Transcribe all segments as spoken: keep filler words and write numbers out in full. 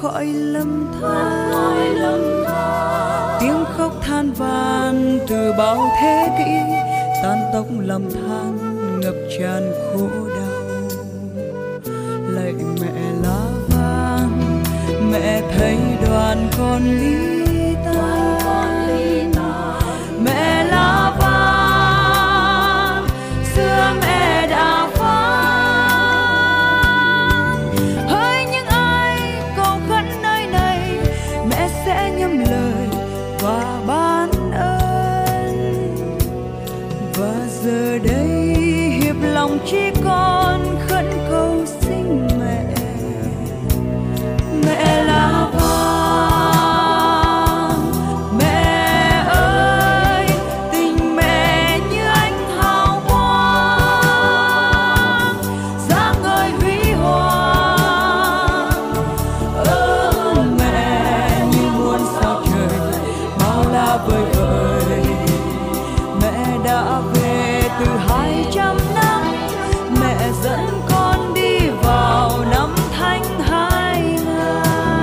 khỏi lầm than, tiếng khóc than van từ bao thế kỷ, tan tóc lầm than ngập tràn khổ đau. Lạy mẹ lá vàng, mẹ thấy đoàn con ly tan, mẹ lá vàng xưa mẹ đã phán, hỡi những ai cầu khấn nơi này, mẹ sẽ nhầm lời và ban ơn. Và giờ đây hiệp lòng chỉ con khấn cầu xin mẹ, mẹ lá vàng, mẹ ơi tình mẹ như ánh hào quang sáng ngời huy hoàng. Ơn mẹ như muôn sao trời bao la vời vợi, mẹ đã về từ hai trăm năm, mẹ dẫn con đi vào năm thanh hai ngàn.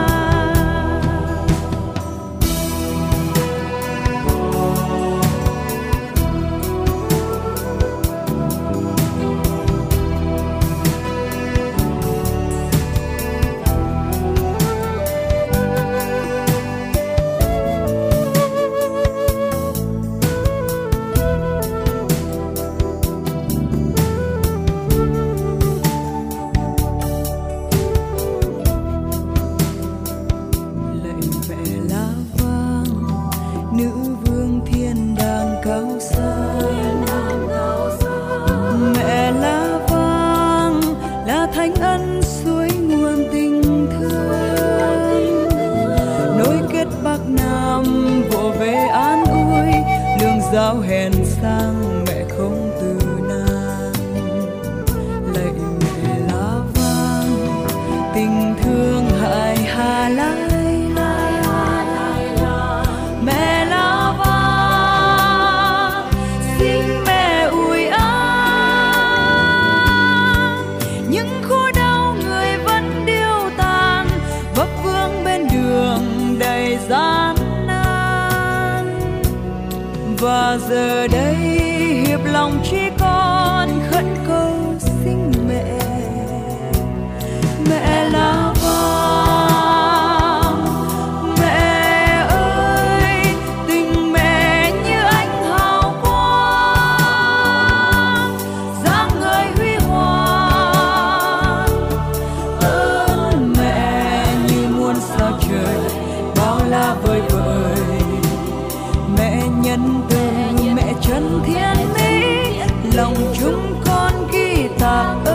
Lạy mẹ lá vàng, nữ vương thiên đàng cao xa, mẹ lá vàng là thánh ân suối nguồn tình thương, nối kết bắc nam vỗ về an ủi, lương giao hèn sang mẹ không từ nan. Lạy mẹ lá vàng, tình thương hại hà lai, mẹ lá vàng xin mẹ ủi an, những khổ đau người vẫn điêu tàn, vấp vương bên đường đầy gian nan. Và giờ đây hiệp lòng chỉ con khấn cầu xin mẹ, mẹ lá vàng, mẹ ơi tình mẹ như ánh hào quang sáng ngời huy hoàng. Ơn mẹ như muôn sao trời bao la vời vợi, mẹ nhân từ, mẹ chân thiên mỹ, lòng chúng con ghi tạc ơn.